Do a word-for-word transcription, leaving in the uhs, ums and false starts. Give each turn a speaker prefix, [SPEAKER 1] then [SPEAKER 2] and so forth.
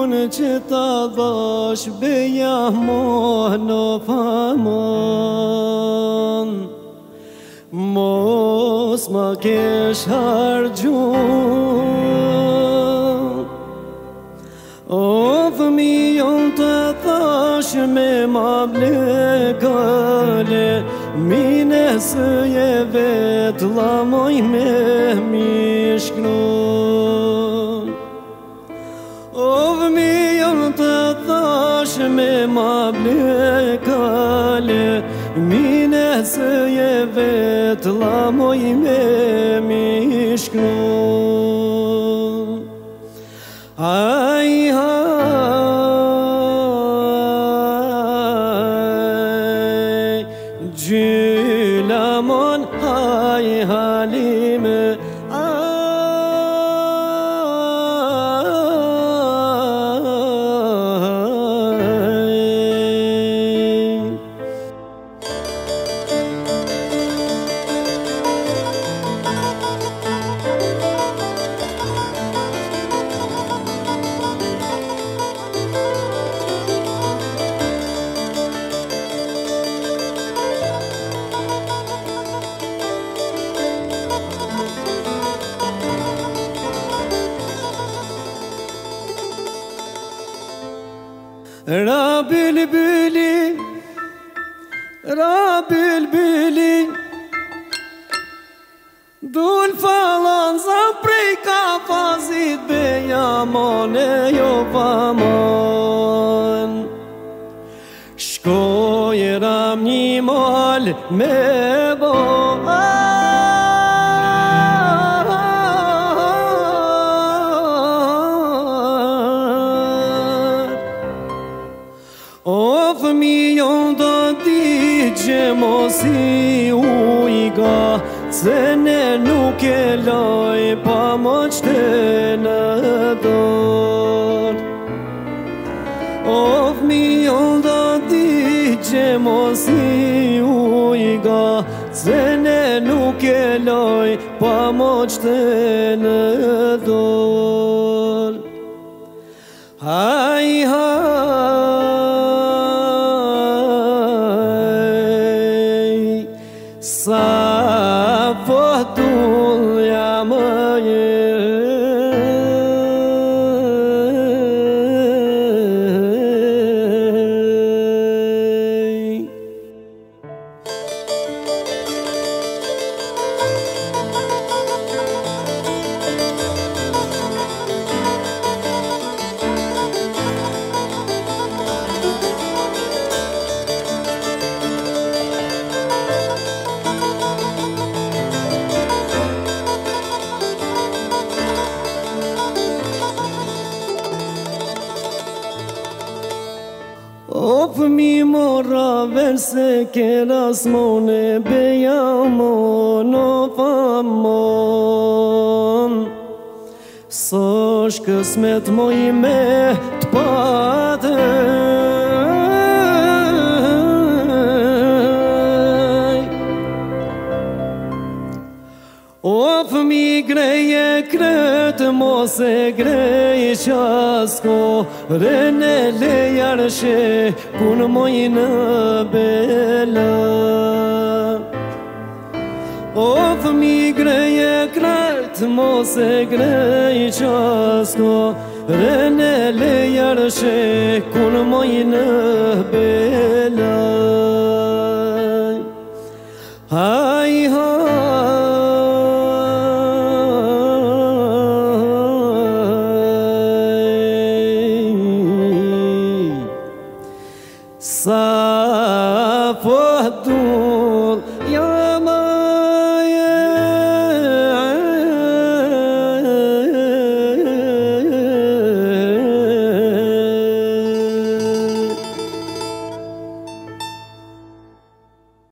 [SPEAKER 1] unë që ta dhash beja mohno famon. Mos ma kesh hargjun, o fëmijon të thash me ma blekale, mine së je vetë lamoj me mishknon. O fëmijon të thash me ma blekale, mine së je vetë lamoj me mishknon. Aj, aj, gjylamon, aj, halime, Ra bülbüli, ra bülbüli, dul falan za prej kafazit beja mone jo famon. Shkoj ram një mol me bo, o fëmijon do t'i që mos i ujga, se ne nuk e loj pa mo qëtë në dorë. O fëmijon do t'i që mos i ujga, se ne nuk e loj pa mo qëtë në dorë. Haj, haj, sa fëtull jam e o fëmi mora verse kera smone beja mono famon. So shkësmet moj me t'pate, o fëmi greje kretë mos e grej qasko, rene le jarshe kun moj në bela. O fëmi greje kretë mos e grej qasko, rene le jarshe kun moj në bela. Haj, haj, sa po